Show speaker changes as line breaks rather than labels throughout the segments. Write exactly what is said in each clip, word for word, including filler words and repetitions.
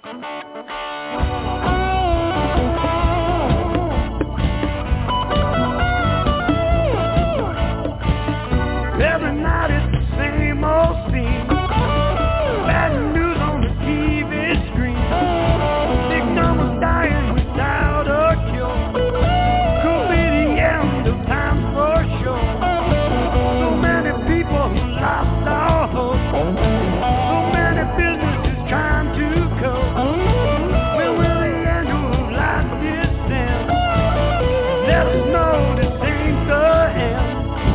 Every night it's the same old scene. Bad news on the T V screen. Big numbers dying without a cure. Could be the end of time for sure. So many people who lost all hope. So many businesses trying to cope. When will the angel of light descend? Let us know this ain't the end.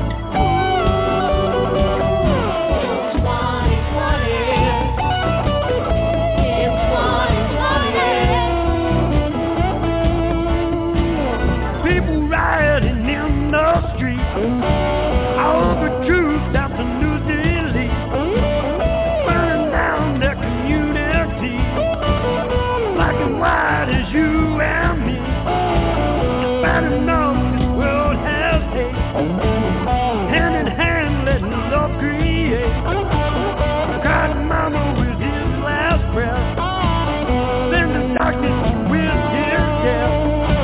All the truth out the news elite, burning down their community. Black and white as you and me. It's bad enough this world has hate. Hand in hand letting love create. Cried mama with his last breath. Then the darkness with his death.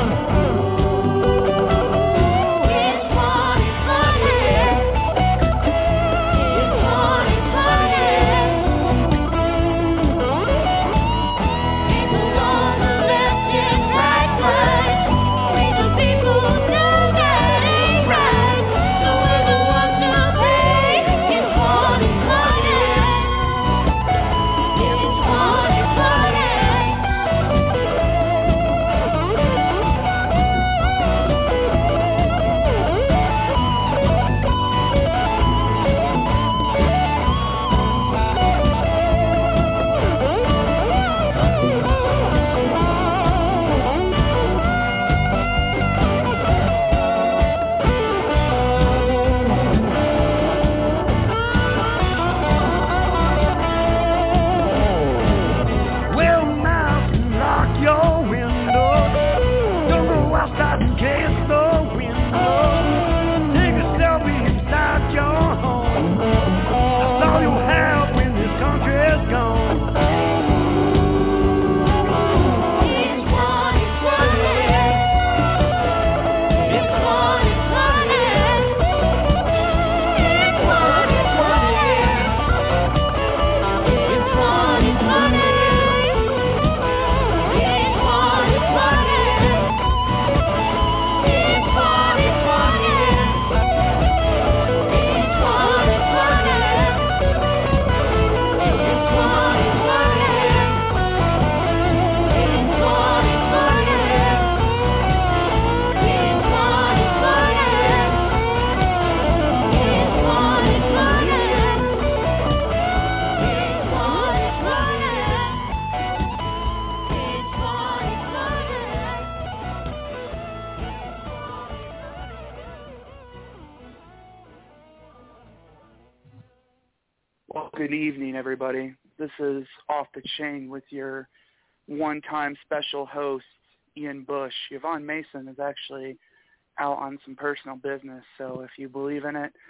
Good evening, everybody. This is Off the Chain with your one-time special host, Ian Bush. Yvonne Mason is actually out on some personal business, so if you believe in it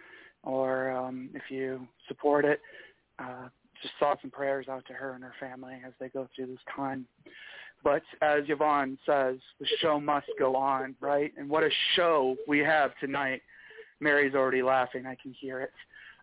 or um, if you support it, uh, just thoughts and prayers out to her and her family as they go through this time. But as Yvonne says, the show must go on, right? And what a show we have tonight. Mary's already laughing. I can hear it.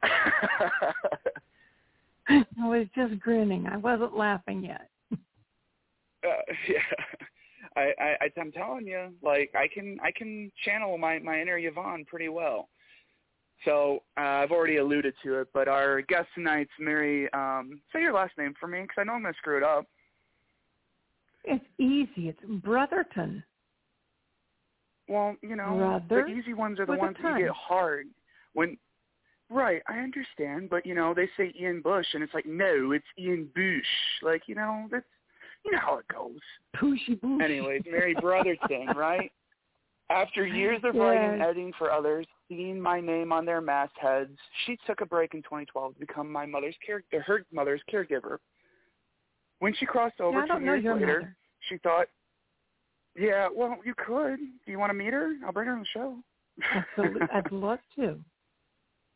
I was just grinning. I wasn't laughing yet.
uh, yeah, I, I, I'm telling you, like I can, I can channel my, my inner Yvonne pretty well. So uh, I've already alluded to it, but our guest tonight's Mary. Um, say your last name for me, because I know I'm gonna screw it up.
It's easy. It's Brotherton.
Well, you know,
Brother
the easy ones are the
with
ones that get hard when. Right, I understand, but, you know, they say Ian Bush, and it's like, no, it's Ian Bush. Like, you know, that's, you know how it goes.
Pushy Bush.
Anyways, Mary Brotherton, right? After years of
yes.
writing and editing for others, seeing my name on their mastheads, she took a break in twenty twelve to become my mother's care, her mother's caregiver. When she crossed over
yeah,
two years later,
mother.
she thought, yeah, well, you could. Do you want to meet her? I'll bring her on the show.
Absolutely. I'd love to.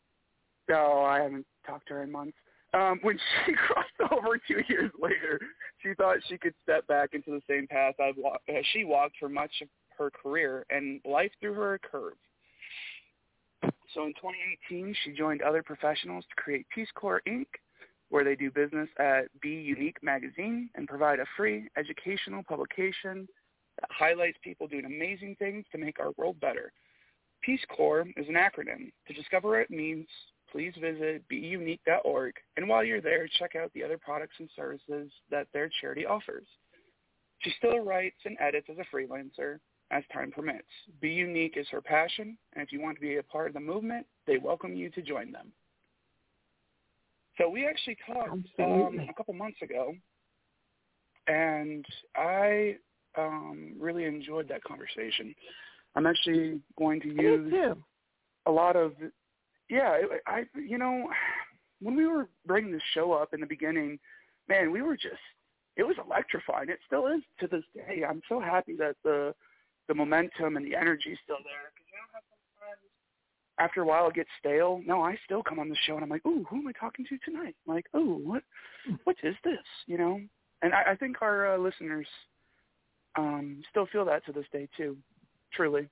No, I haven't talked to her in months. Um, when she crossed over two years later
she thought she could step back into the same path I've walked, uh, she walked for much of her career, and life threw her a curve. So in twenty eighteen, she joined other professionals to create Peace Corps, Incorporated, where they do business at Be Unique magazine and provide a free educational publication that highlights people doing amazing things to make our world better. Peace Corps is an acronym. To discover what it means, please visit be unique dot org, and while you're there, check out the other products and services that their charity offers. She still writes and edits as a freelancer as time permits. Be Unique is her passion, and if you want to be a part of the movement, they welcome you to join them. So we actually talked um, a couple months ago, and I um, really enjoyed that conversation. I'm actually going to use a lot of, yeah, I, you know, when we were bringing this show up in the beginning, man, we were just, it was electrifying. It still is to this day. I'm so happy that the the momentum and the energy is still there. Because you know how sometimes after a while it gets stale? No, I still come on the show and I'm like, ooh, who am I talking to tonight? I'm like, ooh, what, what is this? You know? And I, I think our uh, listeners um, still feel that to this day too, truly.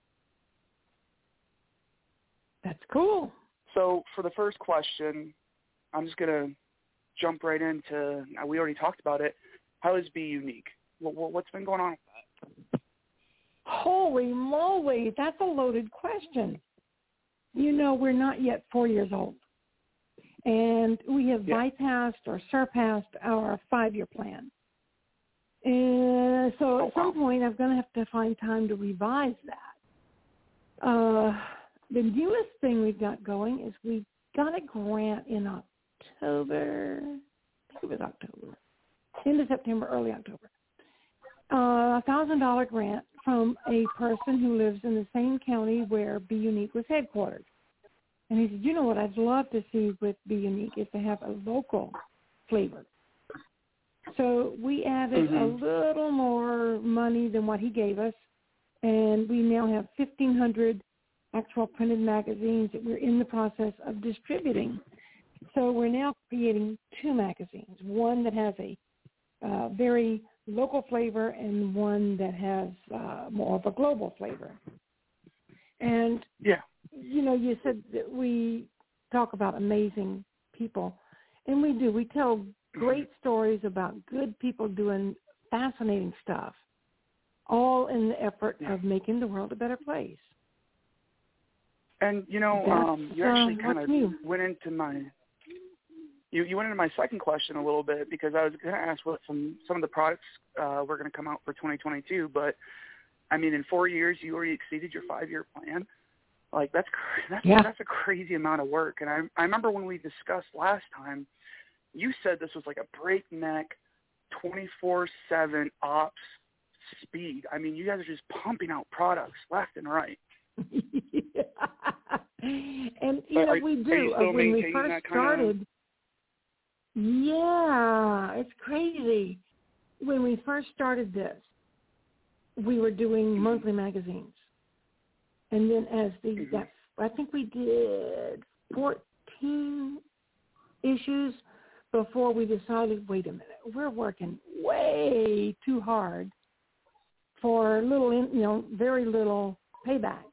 That's cool.
So for the first question, I'm just going to jump right into, we already talked about it. How is Be Unique? What, what's been going on with that?
Holy moly, that's a loaded question. You know, we're not yet four years old, and we have yeah. bypassed or surpassed our five-year plan. And so
oh,
at some
wow.
point, I'm going to have to find time to revise that. Uh, the newest thing we've got going is we got a grant in October. I think it was October. End of September, early October. A one thousand dollars grant from a person who lives in the same county where Be Unique was headquartered. And he said, you know what I'd love to see with Be Unique is to have a local flavor. So we added mm-hmm. a little more money than what he gave us, and we now have fifteen hundred actual printed magazines that we're in the process of distributing. So we're now creating two magazines, one that has a uh, very local flavor and one that has uh, more of a global flavor. And,
yeah.
you know, you said that we talk about amazing people, and we do. We tell great stories about good people doing fascinating stuff, all in the effort yeah. of making the world a better place.
And, you know, um, you actually uh, kind of new. went into my you, you went into my second question a little bit, because I was going to ask what some, some of the products uh, were going to come out for twenty twenty-two. But, I mean, in four years, you already exceeded your five-year plan. Like, that's that's, yeah. that's a crazy amount of work. And I, I remember when we discussed last time, you said this was like a breakneck twenty-four seven ops speed. I mean, you guys are just pumping out products left and right.
yeah. And, you know,
are,
we do. Uh, when we first started, of... yeah, it's crazy. When we first started this, we were doing mm-hmm. monthly magazines. And then as the, mm-hmm. that, I think we did fourteen issues before we decided, wait a minute, we're working way too hard for little, you know, very little payback.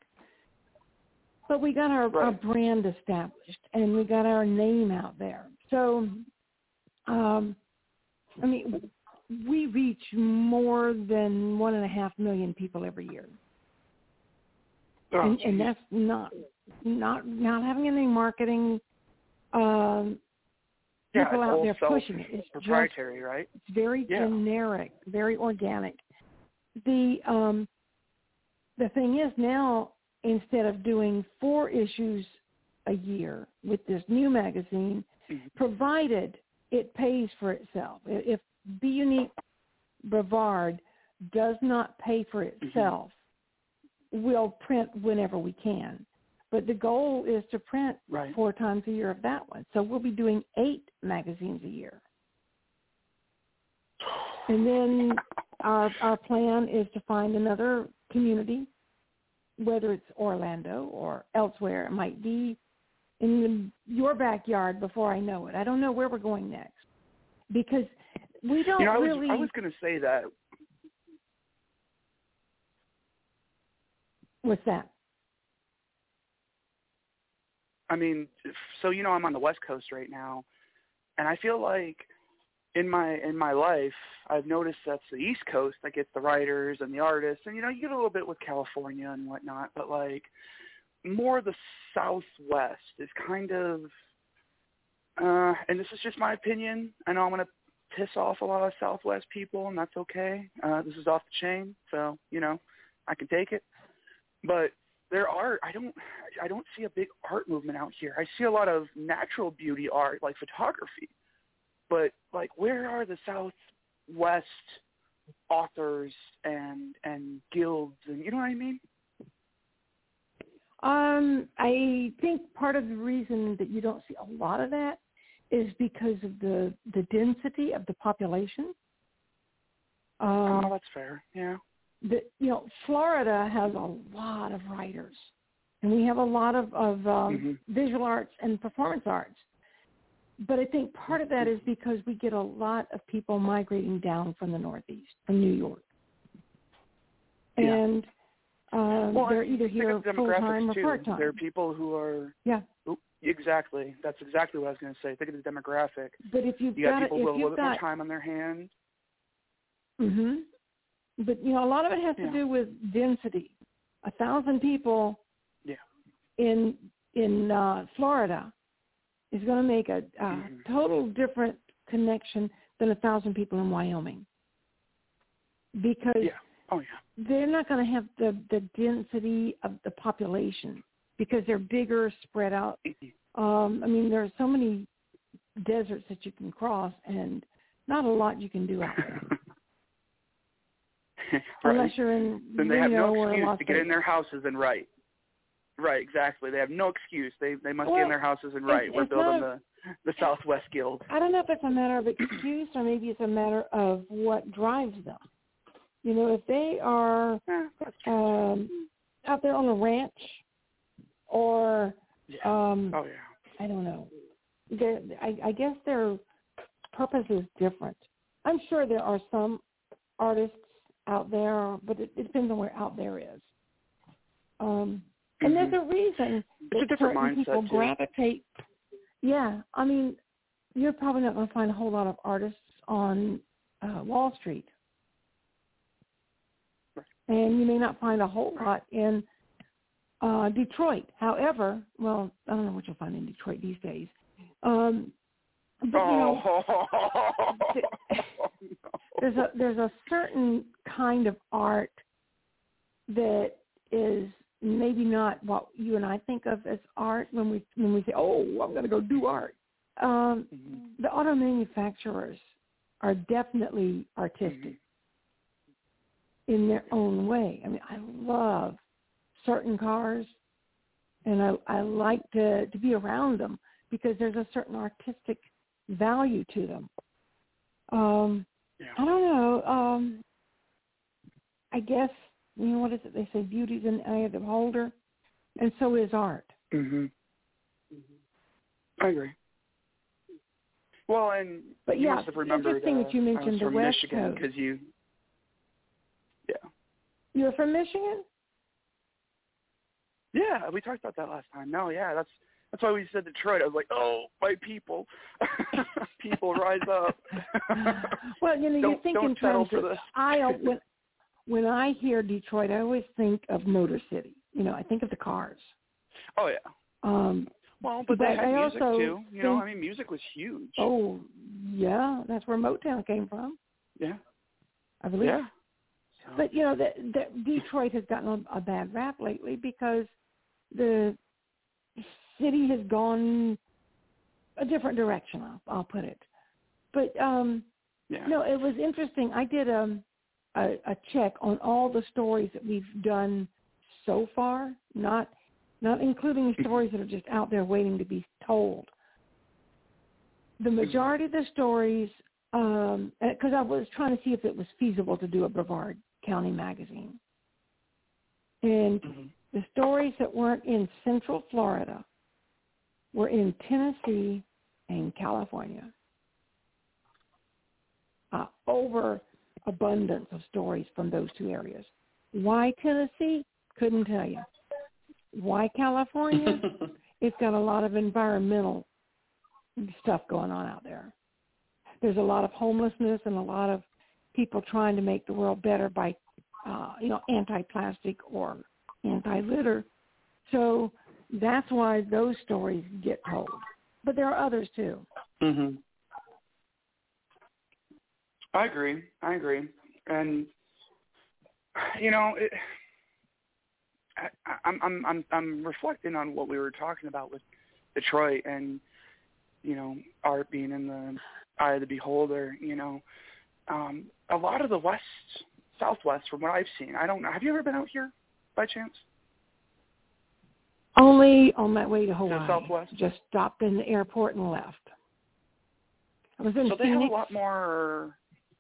But we got our, right. our brand established, and we got our name out there. So, um, I mean, we reach more than one and a half million people every year. Oh, and, and that's not not not having any marketing. Um,
yeah,
people out there pushing it. It's
proprietary,
just,
right?
It's very
yeah.
generic, very organic. The um, the thing is now, instead of doing four issues a year with this new magazine, mm-hmm. provided it pays for itself. If Be Unique Brevard does not pay for itself, mm-hmm. we'll print whenever we can. But the goal is to print right. four times a year of that one. So we'll be doing eight magazines a year. And then our our plan is to find another community, whether it's Orlando or elsewhere. It might be in the, your backyard before I know it. I don't know where we're going next, because we don't
you know, I
really.
was I was going to say that.
What's that?
I mean, so you know, I'm on the West Coast right now, and I feel like in my in my life, I've noticed that's the East Coast that gets the writers and the artists, and you know, you get a little bit with California and whatnot, but like more the Southwest is kind of, uh, and this is just my opinion. I know I'm going to piss off a lot of Southwest people, and that's okay. Uh, this is off the chain, so you know, I can take it. But there are, I don't, I don't see a big art movement out here. I see a lot of natural beauty art, like photography. But like, where are the Southwest authors and and guilds, and you know what I mean?
Um, I think part of the reason that you don't see a lot of that is because of the the density of the population. Um,
oh, that's fair. Yeah.
The, you know, Florida has a lot of writers, and we have a lot of, of um, mm-hmm. visual arts and performance arts. But I think part of that is because we get a lot of people migrating down from the Northeast, from New York.
Yeah.
And um,
well,
they're either here full-time or
too.
part-time.
There are people who are...
Yeah.
Oops, exactly. That's exactly what I was going to say. Think of the demographic.
But if you've
you got,
got
people
if
who have a little
got,
bit more time on their hands.
Mm-hmm. But, you know, a lot of it has
yeah.
to do with density. A thousand people
yeah.
in in uh, Florida is going to make a, a
mm-hmm.
total different connection than a thousand people in Wyoming. Because
yeah. Oh, yeah.
they're not going to have the, the density of the population because they're bigger, spread out. Um, I mean, there are so many deserts that you can cross and not a lot you can do out there.
right.
Unless you're in
then they
Reno
have no
or
excuse
Las
to get
Vegas.
in their houses and write. Right, exactly. They have no excuse. They they must
well,
get in their houses and write.
It's,
We're
it's
building
not,
the the Southwest Guild.
I don't know if it's a matter of excuse or maybe it's a matter of what drives them. You know, if they are
yeah,
um, out there on a ranch or,
yeah.
um,
oh yeah,
I don't know, I, I guess their purpose is different. I'm sure there are some artists out there, but it, it depends on where out there is. Um, and
mm-hmm.
there's a reason
it's a
that
different
certain
mindset
people
too.
gravitate. Yeah, I mean, you're probably not going to find a whole lot of artists on uh, Wall Street.
Right.
And you may not find a whole lot in uh, Detroit. However, well, I don't know what you'll find in Detroit these days. Um, but, you know,
oh,
there's a there's a certain kind of art that is maybe not what you and I think of as art when we when we say, oh, I'm going to go do art. Um,
mm-hmm.
The auto manufacturers are definitely artistic mm-hmm. in their own way. I mean, I love certain cars, and I, I like to, to be around them because there's a certain artistic value to them. Um,
yeah.
I don't know. Um, I guess, you know, what is it? They say beauty's in the eye of the beholder, and so is art.
Mm-hmm. I agree. Well, and
but
you
yeah,
must have remembered
interesting
uh,
that you mentioned
I was
the
from
West
Michigan
Coast.
because you, yeah.
You're from Michigan?
Yeah, we talked about that last time. No, yeah, that's that's why we said Detroit. I was like, oh, my people, people rise up.
Well, you know,
don't,
you think
don't
in
settle
terms
for
of
the...
I when when I hear Detroit, I always think of Motor City. You know, I think of the cars.
Oh yeah.
Um,
well, but,
but
they had
I
music
also
too. You
think,
know, I mean, music was huge.
Oh, yeah, that's where Motown came from.
Yeah.
I believe.
Yeah. So.
But you know, the, the Detroit has gotten a, a bad rap lately because the city has gone a different direction. I'll, I'll put it. But um,
yeah.
no, it was interesting. I did um, a, a check on all the stories that we've done so far, not not including the stories that are just out there waiting to be told. The majority of the stories, um, because I was trying to see if it was feasible to do a Brevard County magazine. And mm-hmm. the stories that weren't in Central Florida – were in Tennessee and California. uh, overabundance of stories from those two areas. Why Tennessee? Couldn't tell you. Why California? It's got a lot of environmental stuff going on out there. There's a lot of homelessness and a lot of people trying to make the world better by, uh, you know, anti-plastic or anti-litter. So that's why those stories get told. But there are others too.
Mm-hmm. I agree. I agree. And, you know, it, I, I'm, I'm, I'm, I'm reflecting on what we were talking about with Detroit and, you know, art being in the eye of the beholder. You know, um, a lot of the West, Southwest, from what I've seen, I don't know. Have you ever been out here by chance?
Only on my way to Hawaii.
To Southwest?
Just stopped in the airport and left. I was in
so
Phoenix.
They have a lot more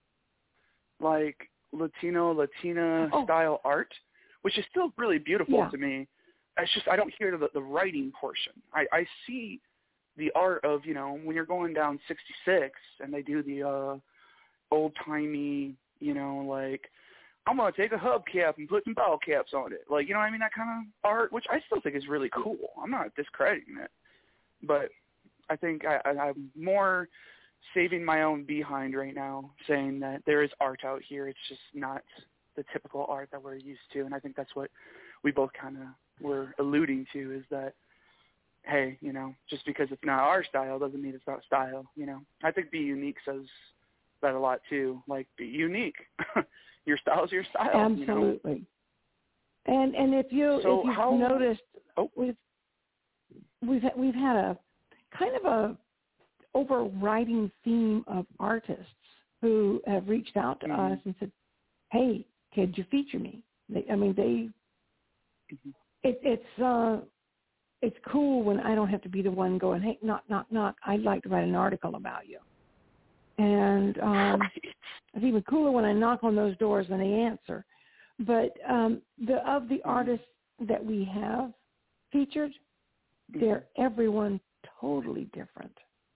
like Latino, Latina
oh.
style art, which is still really beautiful
yeah.
to me. It's just I don't hear the, the writing portion. I, I see the art of, you know, when you're going down sixty-six and they do the uh, old-timey, you know, like, I'm going to take a hubcap and put some bottle caps on it. Like, you know what I mean? That kind of art, which I still think is really cool. I'm not discrediting it. But I think I, I, I'm more saving my own behind right now, saying that there is art out here. It's just not the typical art that we're used to. And I think that's what we both kind of were alluding to, is that, hey, you know, just because it's not our style doesn't mean it's not style, you know. I think Be Unique says that a lot too. Like, be unique. Your style is your style.
Absolutely.
You know?
And and if you
so
if you've
how,
noticed,
oh.
we've we've we've had a kind of a overriding theme of artists who have reached out to
mm-hmm.
us and said, "Hey, could you feature me?" They, I mean, they mm-hmm. it, it's uh, it's cool when I don't have to be the one going, "Hey, knock, knock, knock. I'd like to write an article about you." And um, it's even cooler when I knock on those doors and they answer. But um, the of the artists that we have featured, they're everyone totally different,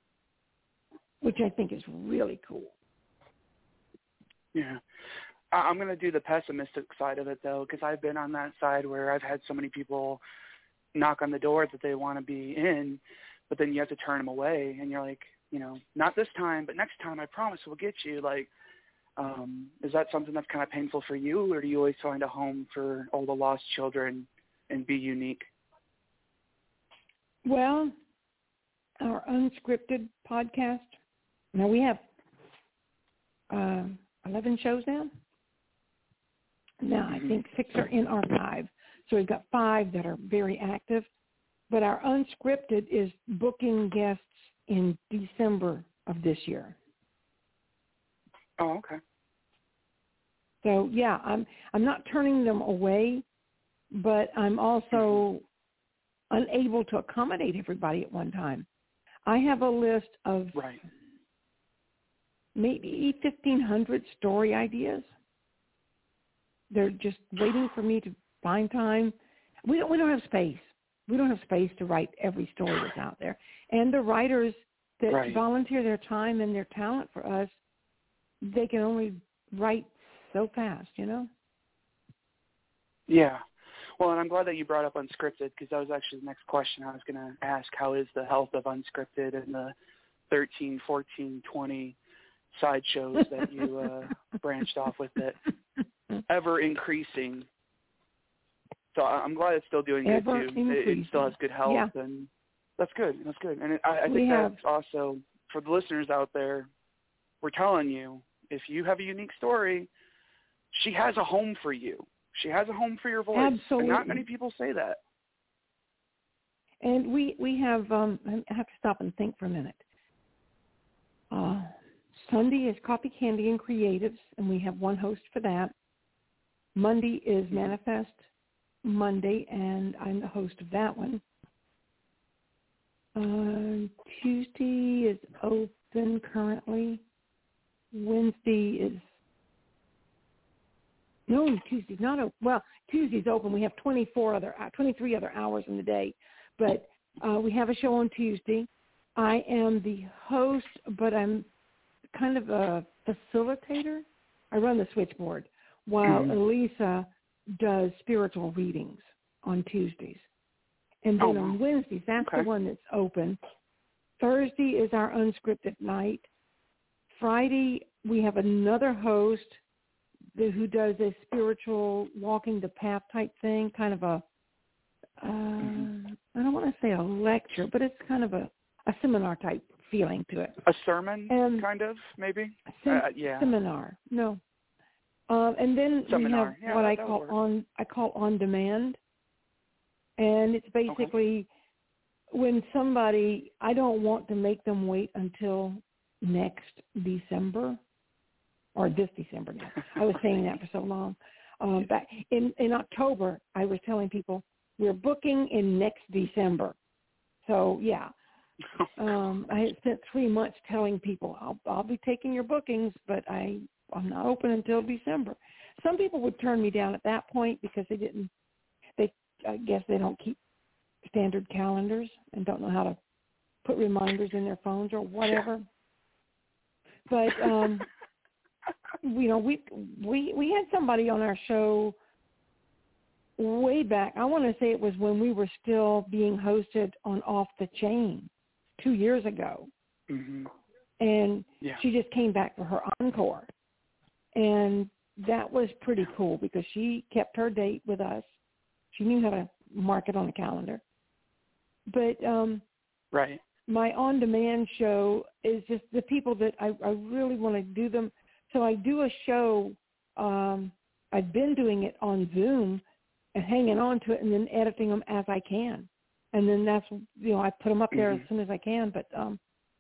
which I think is really cool.
Yeah. I'm going to do the pessimistic side of it, though, because I've been on that side where I've had so many people knock on the door that they want to be in, but then you have to turn them away, and you're like, you know, not this time, but next time, I promise we'll get you. Like, um, is that something that's kind of painful for you, or do you always find a home for all the lost children and Be Unique?
Well, our unscripted podcast, now we have uh, eleven shows now. Now, I think six are in archive, so we've got five that are very active. But our unscripted is booking guests in December of this year.
Oh, okay.
So yeah, I'm I'm not turning them away, but I'm also mm-hmm. unable to accommodate everybody at one time. I have a list of
right.
maybe fifteen hundred story ideas. They're just waiting for me to find time. We don't we don't have space. We don't have space to write every story that's out there. And the writers that
right.
volunteer their time and their talent for us, they can only write so fast, you know?
Yeah. Well, and I'm glad that you brought up unscripted, because that was actually the next question I was going to ask. How is the health of unscripted and the thirteen, fourteen, twenty side shows that you uh, branched off with it? Ever increasing. So I'm glad it's still doing
Ever
good, too. It, it still has good health,
yeah.
and that's good. That's good. And it, I, I
we
think
have,
that's also, for the listeners out there, we're telling you, if you have a unique story, she has a home for you. She has a home for your voice.
Absolutely.
And not many people say that.
And we, we have, um, I have to stop and think for a minute. Uh, Sunday is Coffee, Candy, and Creatives, and we have one host for that. Monday is Manifest Monday, and I'm the host of that one. Uh, Tuesday is open currently. Wednesday is, no, Tuesday's not open. Well, Tuesday's open. We have twenty-four other, twenty-three other hours in the day, but uh, we have a show on Tuesday. I am the host, but I'm kind of a facilitator. I run the switchboard while
Mm-hmm.
Elisa does spiritual readings on Tuesdays. And then
Oh,
on
wow.
Wednesdays, that's
Okay.
the one that's open. Thursday is our unscripted night. Friday, we have another host who does a spiritual walking the path type thing, kind of a, uh,
mm-hmm.
I don't want to say a lecture, but it's kind of a, a seminar type feeling to it.
A sermon,
And
kind of, maybe?
Sem-
uh, yeah.
Seminar, no. Um, and then
Seminar.
we have
Yeah,
what
that,
I
that
call
would work.
on I call on demand, and it's basically okay. when somebody, I don't want to make them wait until next December or this December now. I was saying that for so long. Um, back in in October, I was telling people we're booking in next December. So yeah. Um, I had spent three months telling people I'll I'll be taking your bookings, but I I'm not open until December. Some people would turn me down at that point because they didn't. They I guess they don't keep standard calendars and don't know how to put reminders in their phones or whatever. But um, you know, we we we had somebody on our show way back. I want to say it was when we were still being hosted on Off the Chain two years ago.
Mm-hmm.
And
yeah.
she just came back for her encore. And that was pretty cool because she kept her date with us. She knew how to mark it on the calendar. But um,
right.
my on-demand show is just the people that I, I really want to do them. So I do a show. Um, I've been doing it on Zoom and hanging on to it and then editing them as I can. And then that's, you know, I put them up there
mm-hmm.
as soon as I can. But um,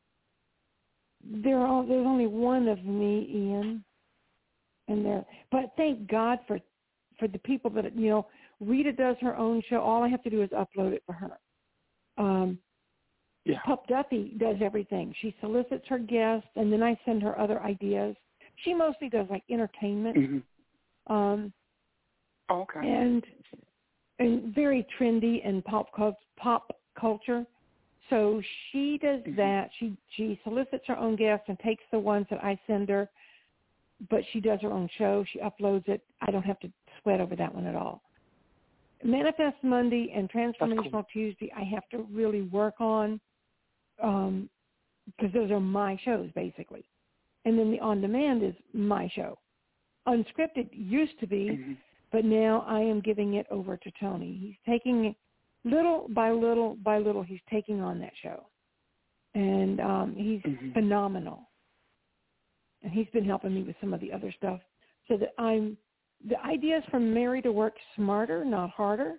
there are, there's only one of me, Ian. And there, but thank God for for the people that, you know, Rita does her own show. All I have to do is upload it for her. Um,
yeah.
Pup Duffy does everything. She solicits her guests, and then I send her other ideas. She mostly does, like, entertainment.
Mm-hmm.
Um,
oh, okay.
And and very trendy and pop cult, pop culture. So she does
mm-hmm.
that. She she solicits her own guests and takes the ones that I send her, but she does her own show. She uploads it. I don't have to sweat over that one at all. Manifest Monday and Transformational
cool.
Tuesday I have to really work on um, because those are my shows, basically. And then the on-demand is my show. Unscripted used to be,
mm-hmm.
but now I am giving it over to Tony. He's taking it little by little by little. He's taking on that show. And um, he's
mm-hmm.
phenomenal. And he's been helping me with some of the other stuff so that I'm, the idea is for Mary to work smarter, not harder.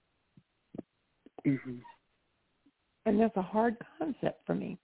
Mm-hmm.
And that's a hard concept for me.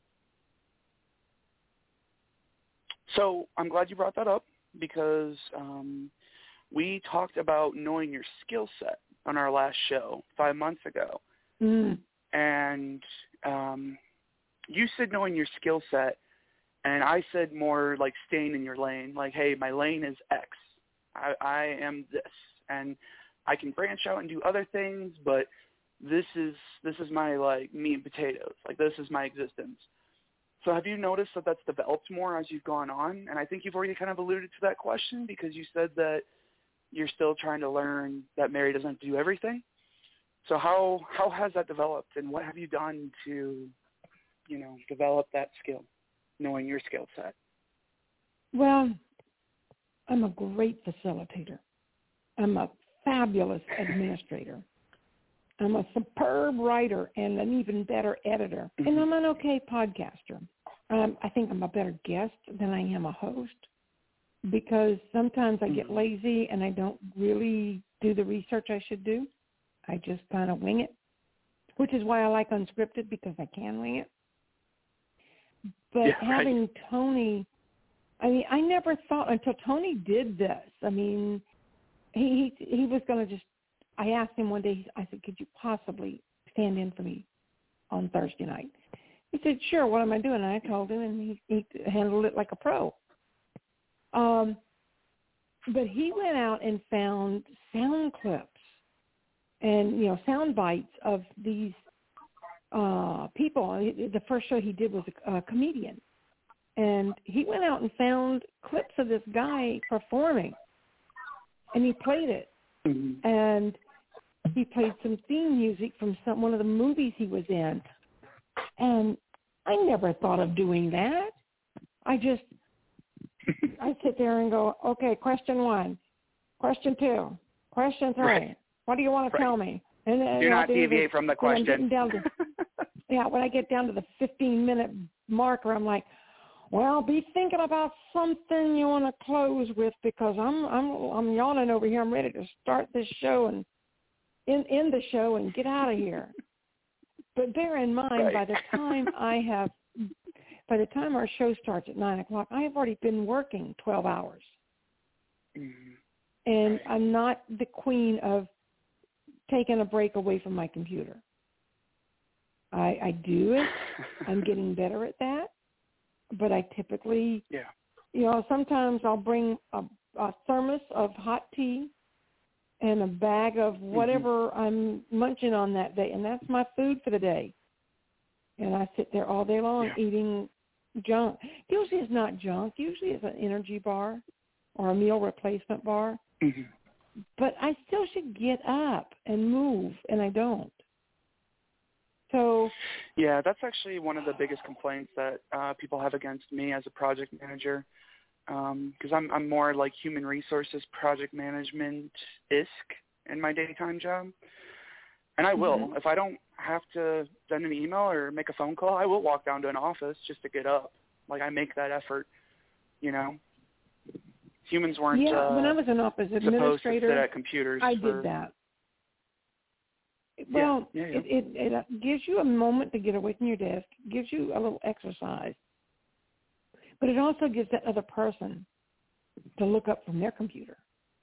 So I'm glad you brought that up because um, we talked about knowing your skill set on our last show five months ago.
Mm.
And um, you said knowing your skill set, and I said more like staying in your lane, like, hey, my lane is X. I, I am this, and I can branch out and do other things, but this is this is my, like, meat and potatoes. Like, this is my existence. So have you noticed that that's developed more as you've gone on? And I think you've already kind of alluded to that question because you said that you're still trying to learn that Mary doesn't do everything. So how how has that developed, and what have you done to, you know, develop that skill, knowing your skill set?
Well, I'm a great facilitator. I'm a fabulous administrator. I'm a superb writer and an even better editor. Mm-hmm. And I'm an okay podcaster. Um, I think I'm a better guest than I am a host because sometimes I get lazy and I don't really do the research I should do. I just kind of wing it, which is why I like unscripted because I can wing it. But
yeah,
having
right.
Tony, I mean, I never thought until Tony did this. I mean, he he, he was going to just, I asked him one day, I said, could you possibly stand in for me on Thursday night? He said, sure, what am I doing? And I told him, and he, he handled it like a pro. Um, but he went out and found sound clips and, you know, sound bites of these uh, people. The first show he did was a, a comedian. And he went out and found clips of this guy performing, and he played it.
Mm-hmm.
And he played some theme music from some one of the movies he was in. And I never thought of doing that. I just, I sit there and go, okay, question one, question two, question three.
Right.
What do you want to
right.
tell me? And then
do not
the,
deviate from the question.
When I'm down to, yeah, when I get down to the fifteen-minute marker, I'm like, well, be thinking about something you want to close with, because I'm I'm I'm yawning over here. I'm ready to start this show and end, end the show and get out of here. But bear in mind,
right.
by the time I have, by the time our show starts at nine o'clock, I have already been working twelve hours,
mm-hmm.
and
right.
I'm not the queen of taking a break away from my computer. I, I do it. I'm getting better at that. But I typically,
yeah.
you know, sometimes I'll bring a, a thermos of hot tea and a bag of whatever mm-hmm. I'm munching on that day, and that's my food for the day. And I sit there all day long
yeah.
eating junk. Usually it's not junk. Usually it's an energy bar or a meal replacement bar.
Mm-hmm.
But I still should get up and move, and I don't. So
yeah, that's actually one of the biggest complaints that uh, people have against me as a project manager, because um, I'm I'm more like human resources project management-esque in my daytime job. And I will. Mm-hmm. If I don't have to send an email or make a phone call, I will walk down to an office just to get up. Like, I make that effort, you know. Humans weren't
yeah,
uh,
when I was an office administrator,
supposed to sit at computers.
I
for,
did that. Well,
yeah, yeah, yeah.
It, it, it gives you a moment to get away from your desk, gives you a little exercise, but it also gives that other person to look up from their computer.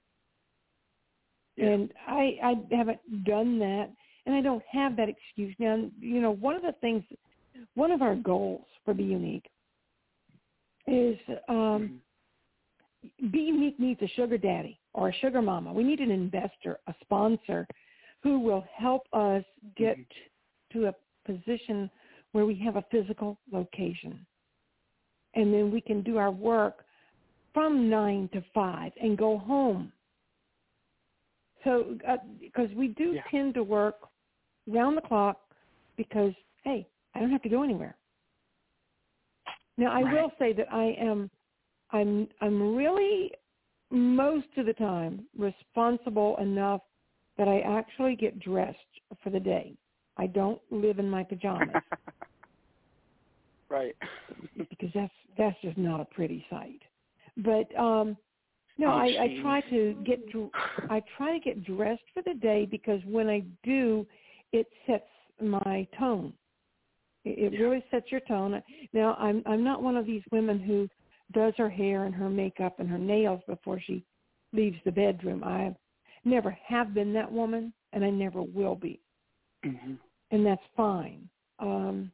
Yeah. And I, I haven't done that, and I don't have that excuse. Now, you know, one of the things, one of our goals for Be Unique is um, mm-hmm. Be Unique needs a sugar daddy or a sugar mama. We need an investor, a sponsor, who will help us get mm-hmm. to a position where we have a physical location. And then we can do our work from nine to five and go home. So, because uh, we do yeah. tend to work round the clock because, hey, I don't have to go anywhere. Now, I right. will say that I am, I'm, I'm really, most of the time, responsible enough that I actually get dressed for the day. I don't live in my pajamas.
Right.
Because that's that's just not a pretty sight. But um, no,
oh,
I, I try to get I try to get dressed for the day, because when I do, it sets my tone. It, it yeah. really sets your tone. Now, I'm I'm not one of these women who does her hair and her makeup and her nails before she leaves the bedroom. I never have been that woman, and I never will be.
Mm-hmm. And
that's fine. Um,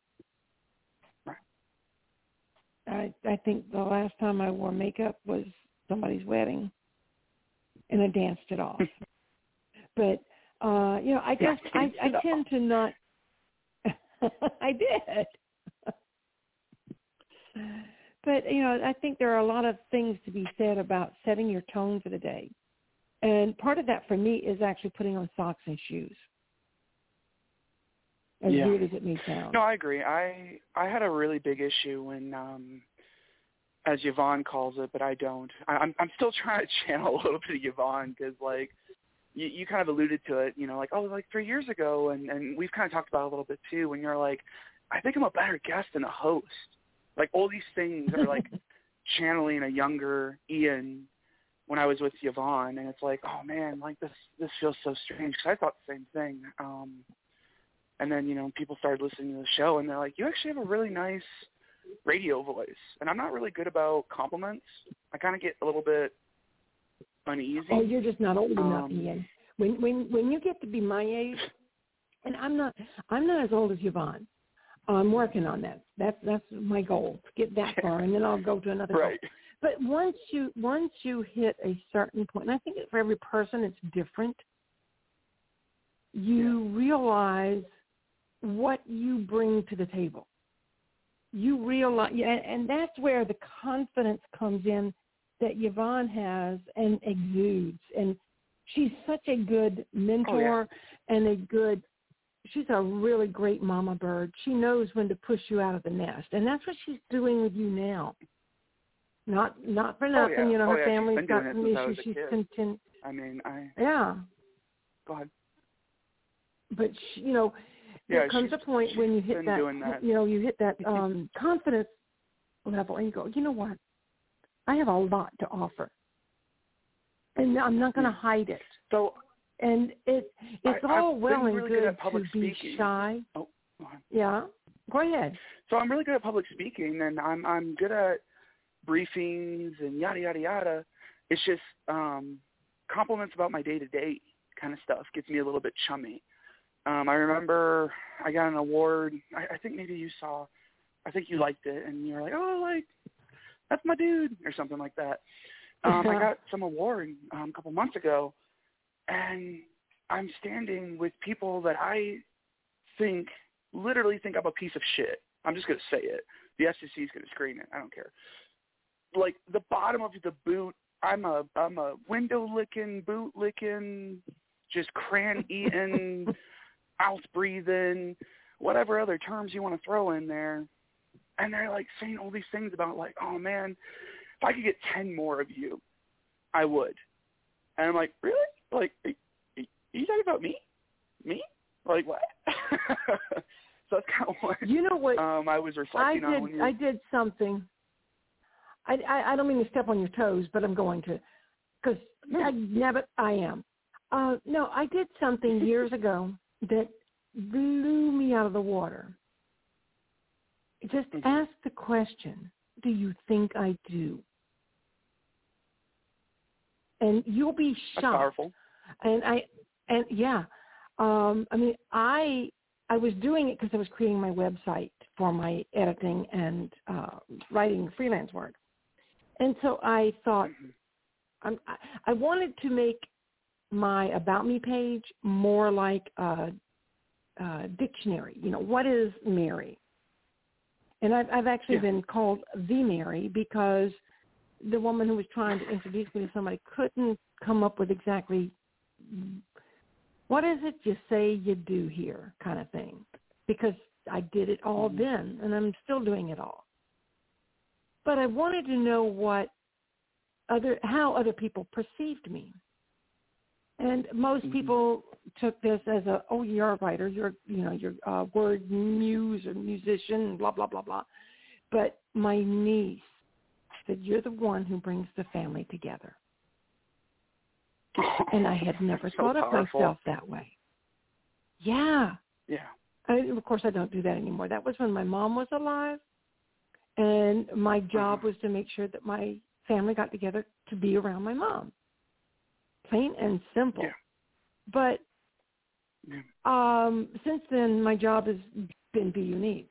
I, I think the last time I wore makeup was somebody's wedding, and I danced it off. But, uh, you know, I guess I, I tend to not – I did. But, you know, I think there are a lot of things to be said about setting your tone for the day. And part of that for me is actually putting on socks and shoes. As
yeah.
weird as it may sound.
No, I agree. I I had a really big issue when, um, as Yvonne calls it, but I don't. I, I'm I'm still trying to channel a little bit of Yvonne, because, like, you, you kind of alluded to it, you know, like, oh, like three years ago, and, and we've kind of talked about it a little bit too, when you're like, I think I'm a better guest than a host. Like, all these things are, like, channeling a younger Ian when I was with Yvonne, and it's like, oh, man, like, this, this feels so strange, because I thought the same thing. Um And then, you know, people started listening to the show, and they're like, you actually have a really nice radio voice. And I'm not really good about compliments. I kind of get a little bit uneasy.
Oh, you're just not old enough,
um,
Ian. When when when you get to be my age, and I'm not I'm not as old as Yvonne. I'm working on that. That's that's my goal, to get that far, and then I'll go to another
right.
goal. But once you once you hit a certain point, and I think for every person it's different, you yeah. realize what you bring to the table. you realize, yeah, and that's where the confidence comes in that Yvonne has and exudes. And she's such a good mentor oh, yeah. and a good, she's a really great mama bird. She knows when to push you out of the nest. And that's what she's doing with you now. Not not for nothing, oh, yeah. you know,
oh,
her
yeah.
family's got some
issues.
She's content.
I mean, I...
Yeah.
Go ahead.
But, she, you know,
yeah,
there comes a point when you hit that,
that,
you know, you hit that um, confidence level and you go, you know what? I have a lot to offer. And I'm not going to yeah. hide it.
So,
and it it's
I,
all
I've
well and
really
good,
good to
be
speaking.
shy.
Oh, go on.
Yeah. Go ahead.
So I'm really good at public speaking, and I'm I'm good at briefings and yada, yada, yada. It's just um, compliments about my day-to-day kind of stuff gets me a little bit chummy. Um, I remember I got an award. I, I think maybe you saw, I think you liked it, and you were like, oh, like, that's my dude, or something like that. Um, I got some award um, a couple months ago, and I'm standing with people that I think, literally think I'm a piece of shit. I'm just going to say it. The F C C is going to screen it. I don't care. Like, the bottom of the boot, I'm a I'm a window-licking, boot-licking, just crayon-eating, mouth-breathing, whatever other terms you want to throw in there. And they're, like, saying all these things about, like, oh, man, if I could get ten more of you, I would. And I'm like, really? Like, are you talking about me? Me? Like, what? So that's kind of what,
you know what
um, I was reflecting
I did,
on. When you...
I did something. I, I, I don't mean to step on your toes, but I'm going to, because
no.
I never, I am. Uh, no, I did something years ago that blew me out of the water. Just mm-hmm. ask the question, do you think I do? And you'll be shocked.
That's powerful.
And I, and yeah, um, I mean, I, I was doing it because I was creating my website for my editing and uh, writing freelance work. And so I thought, I'm, I, I wanted to make my About Me page more like a, a dictionary. You know, what is Mary? And I've, I've actually yeah. been called The Mary because the woman who was trying to introduce me to somebody couldn't come up with exactly what is it you say you do here kind of thing, because I did it all mm-hmm. then, and I'm still doing it all. But I wanted to know what other, how other people perceived me. And most mm-hmm. people took this as a, oh, you're a writer, you're, you know, you're a word muse or musician, blah, blah, blah, blah. But my niece said, you're the one who brings the family together. And I had never
so
thought
powerful.
of myself that way. Yeah.
Yeah.
I, of course, I don't do that anymore. That was when my mom was alive. And my job was to make sure that my family got together to be around my mom. Plain and simple.
Yeah.
But
yeah.
um, since then, my job has been be unique.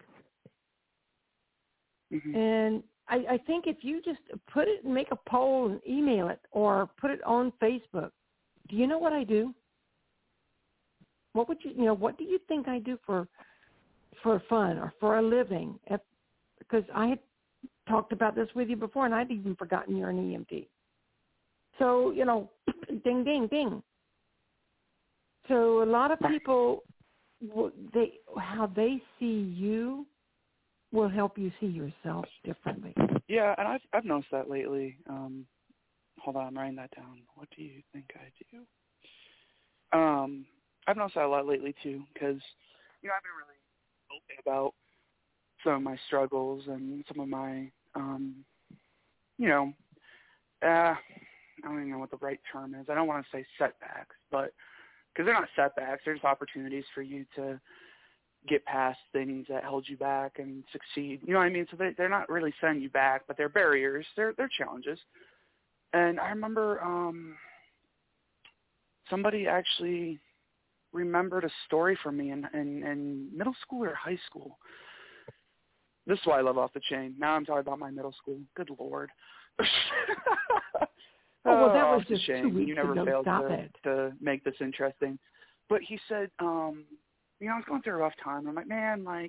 Mm-hmm.
And I, I think if you just put it, make a poll and email it, or put it on Facebook, do you know what I do? What would you, you know, what do you think I do for for fun or for a living? If, because I had talked about this with you before, and I'd even forgotten you're an E M T. So, you know, ding, ding, ding. So a lot of people, they how they see you will help you see yourself differently.
Yeah, and I've I've noticed that lately. Um, hold on, I'm writing that down. What do you think I do? Um, I've noticed that a lot lately too, because you know I've been really open about some of my struggles and some of my, um, you know, uh, I don't even know what the right term is. I don't want to say setbacks, but because they're not setbacks, they're just opportunities for you to get past things that held you back and succeed. You know what I mean? So they, they're not really setting you back, but they're barriers. They're they're challenges. And I remember um, somebody actually remembered a story from me in, in, in middle school or high school. This is why I love Off the Chain. Now I'm talking about my middle school. Good Lord.
oh, well, that was
Off
just
the chain.
two weeks
You never
ago.
failed
Stop
to,
it.
to make this interesting. But he said, um, you know, I was going through a rough time. I'm like, man, like,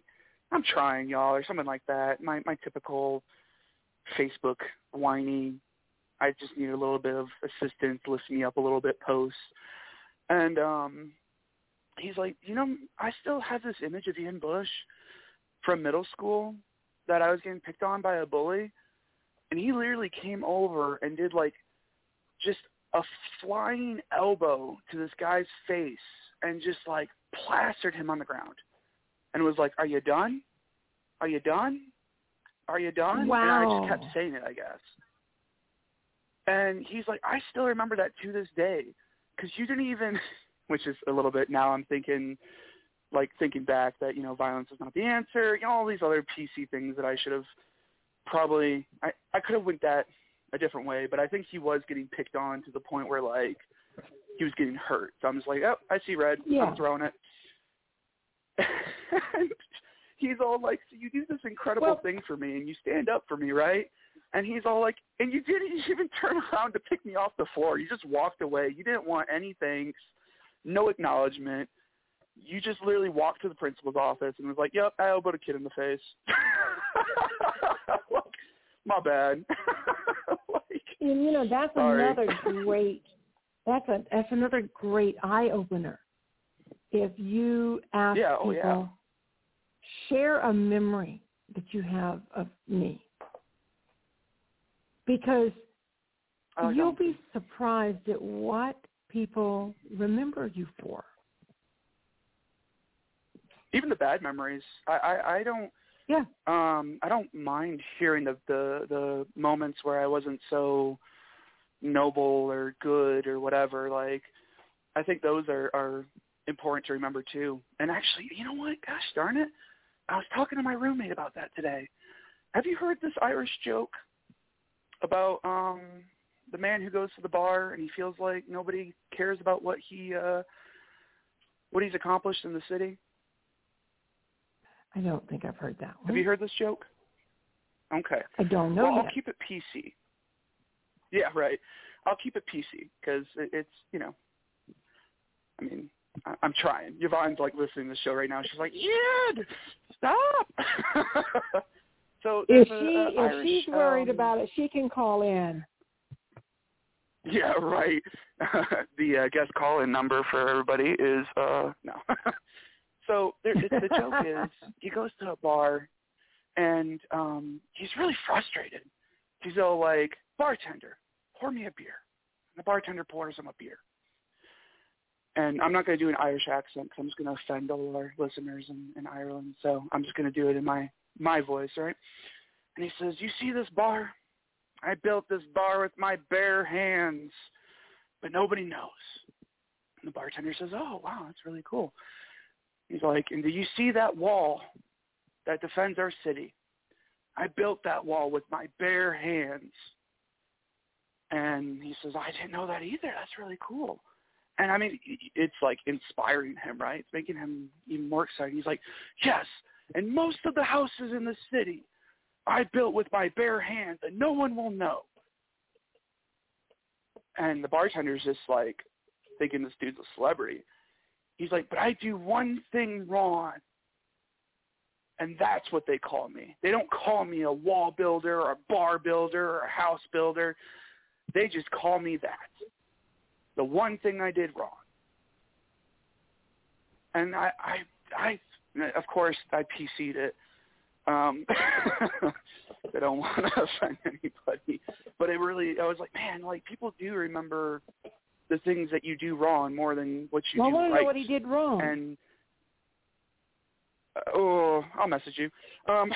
I'm trying, y'all, or something like that. My my typical Facebook whiny, I just need a little bit of assistance, lift me up a little bit post. And um, he's like, you know, I still have this image of Ian Bush from middle school that I was getting picked on by a bully. And he literally came over and did like just a flying elbow to this guy's face and just like plastered him on the ground. And was like, are you done? Are you done? Are you done?
Wow.
And I just kept saying it, I guess. And he's like, I still remember that to this day. Because you didn't even, which is a little bit, now I'm thinking, like thinking back that, you know, violence is not the answer, you know, all these other P C things that I should have probably, I, I could have went that a different way, but I think he was getting picked on to the point where, like, he was getting hurt. So I'm just like, oh, I see red.
Yeah.
I'm throwing it. And he's all like, so you do this incredible
well,
thing for me, and you stand up for me, right? And he's all like, and you didn't even turn around to pick me off the floor. You just walked away. You didn't want any thanks, no acknowledgement. You just literally walked to the principal's office and was like, yep, I elbowed a kid in the face. Like, my bad. Like,
and, you know, that's
sorry.
another great, that's a that's another great eye-opener. If you ask
yeah, oh,
people,
yeah.
share a memory that you have of me. Because
oh,
you'll be surprised at what people remember you for.
Even the bad memories. I, I, I don't
yeah.
um I don't mind hearing the, the, the moments where I wasn't so noble or good or whatever. Like, I think those are, are important to remember too. And actually, you know what? Gosh darn it. I was talking to my roommate about that today. Have you heard this Irish joke about um, the man who goes to the bar and he feels like nobody cares about what he uh, what he's accomplished in the city?
I don't think I've heard that one.
Have you heard this joke? Okay.
I don't know
Well,
yet.
I'll keep it P C. Yeah, right. I'll keep it P C because it, it's, you know, I mean, I, I'm trying. Yvonne's like listening to the show right now. She's like, Ian, stop. So
if
a,
she
a
if
Irish,
she's worried
um,
about it, she can call in.
Yeah, right. The uh, guest call-in number for everybody is uh, no. So there, the, the joke is he goes to a bar and um, he's really frustrated. He's all like, bartender, pour me a beer. And the bartender pours him a beer. And I'm not going to do an Irish accent because I'm just going to offend all of our listeners in, in Ireland. So I'm just going to do it in my, my voice, right? And he says, you see this bar? I built this bar with my bare hands, but nobody knows. And the bartender says, oh, wow, that's really cool. He's like, and do you see that wall that defends our city? I built that wall with my bare hands. And he says, I didn't know that either. That's really cool. And, I mean, it's, like, inspiring him, right? It's making him even more excited. He's like, yes, and most of the houses in the city I built with my bare hands, and no one will know. And the bartender's just, like, thinking this dude's a celebrity. He's like, but I do one thing wrong, and that's what they call me. They don't call me a wall builder or a bar builder or a house builder. They just call me that. The one thing I did wrong. And I, I, I of course, I P C'd it. Um, I don't want to offend anybody. But it really, I was like, man, like, people do remember the things that you do wrong more than what you
well,
do
I want to
right.
know what he did wrong.
And, uh, oh, I'll message you. Um,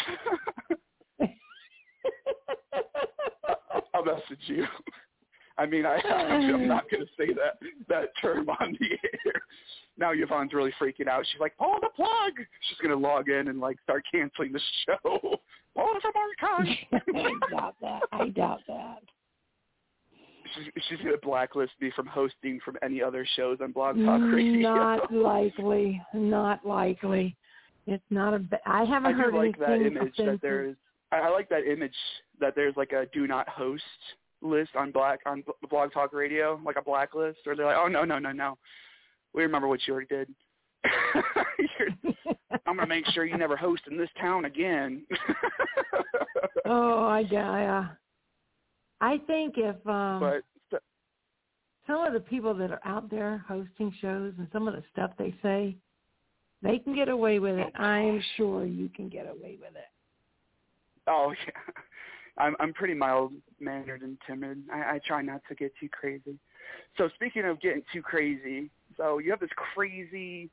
I'll message you. I mean, I, I'm not going to say that, that term on the air. Now Yvonne's really freaking out. She's like, pull the plug. She's going to log in and, like, start canceling the show. Pull it from archive.
I doubt that. I doubt that.
She's, she's going to blacklist me from hosting from any other shows on Blog Talk Radio.
Not likely. Not likely. It's not a. I haven't
I
heard
do like that
anything
image
offensive.
that there's. I, I like that image that there's like a do not host list on black on Blog Talk Radio, like a blacklist, or they're like, oh no no no no, we remember what you already did. I'm gonna make sure you never host in this town again.
Oh, I yeah. I think if um,
but
some of the people that are out there hosting shows and some of the stuff they say, they can get away with it. I'm sure you can get away with it.
Oh yeah, I'm I'm pretty mild mannered and timid. I, I try not to get too crazy. So speaking of getting too crazy, so you have this crazy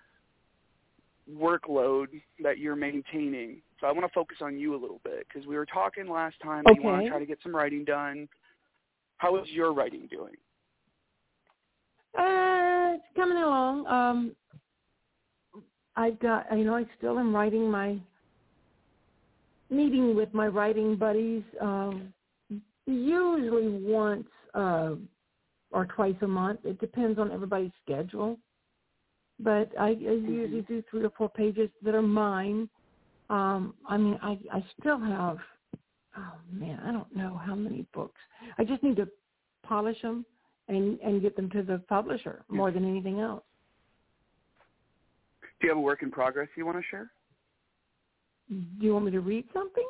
workload that you're maintaining. So I want to focus on you a little bit because we were talking last time that
Okay.
you want to try to get some writing done. How is your writing doing?
Uh, it's coming along. Um, I've got, you know, I still am writing my, meeting with my writing buddies, um, usually once uh, or twice a month. It depends on everybody's schedule. But I, I usually do three or four pages that are mine. Um, I mean, I, I still have, oh, man, I don't know how many books. I just need to polish them and, and get them to the publisher more than anything else.
Do you have a work in progress you want to share?
Do you want me to read something?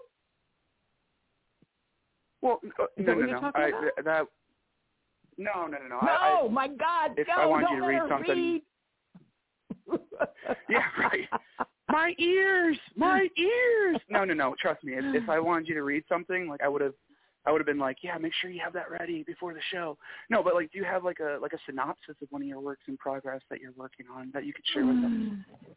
Well, uh,
Is
no,
that what
no,
you're
no.
talking
I,
about?
that, no, no, no, no.
No,
I, I,
my God,
if
no,
I wanted
don't
you to read
let her
something,
read.
yeah, right. My ears, my ears. No, no, no. Trust me. If, if I wanted you to read something, like I would have, I would have been like, yeah, make sure you have that ready before the show. No, but like, do you have like a like a synopsis of one of your works in progress that you're working on that you could share with us?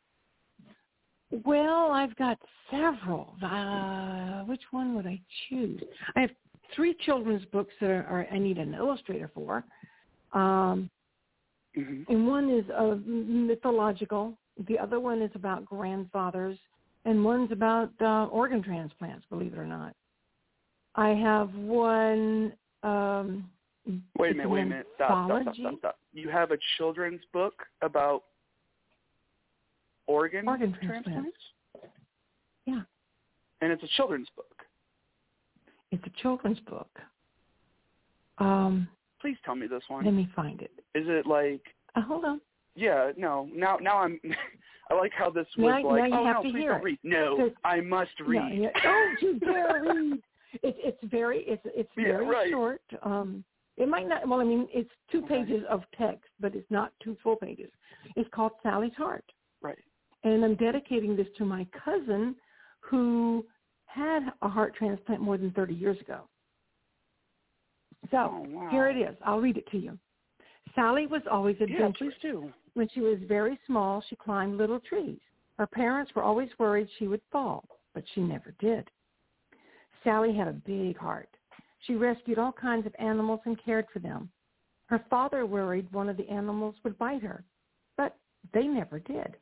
Well, I've got several. Uh, which one would I choose? I have three children's books that are, are I need an illustrator for. Um,
Mm-hmm.
and one is uh, mythological. The other one is about grandfathers, and one's about uh, organ transplants, believe it or not. I have one. Um,
Wait a minute, wait a minute. Stop, stop, stop,
anthology.
stop, stop. You have a children's book about organ,
Organ
transplants?
transplants. Yeah.
And it's a children's book.
It's a children's book. Um,
Please tell me this one.
let me find it.
Is it like?
Uh, hold on.
Yeah, no. Now, now I'm. I like how this was
Now-
like.
now you
Oh
have
no,
to
please
hear
don't
it.
read. No,
'Cause-
I must read.
No, yeah. Don't you dare read. It's it's very it's it's
Yeah,
very
right.
short. Um, it might not. Well, I mean, it's two
Okay.
pages of text, but it's not two full pages. It's called Sally's Heart,
Right.
and I'm dedicating this to my cousin, who had a heart transplant more than thirty years ago. So
Oh, wow.
here it is. I'll read it to you. Sally was always
Yeah,
adventurous.
please do.
When she was very small, she climbed little trees. Her parents were always worried she would fall, but she never did. Sally had a big heart. She rescued all kinds of animals and cared for them. Her father worried one of the animals would bite her, but they never did.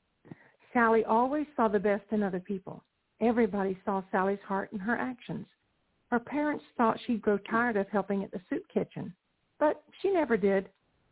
Sally always saw the best in other people. Everybody saw Sally's heart in her actions. Her parents thought she'd grow tired of helping at the soup kitchen, but she never did.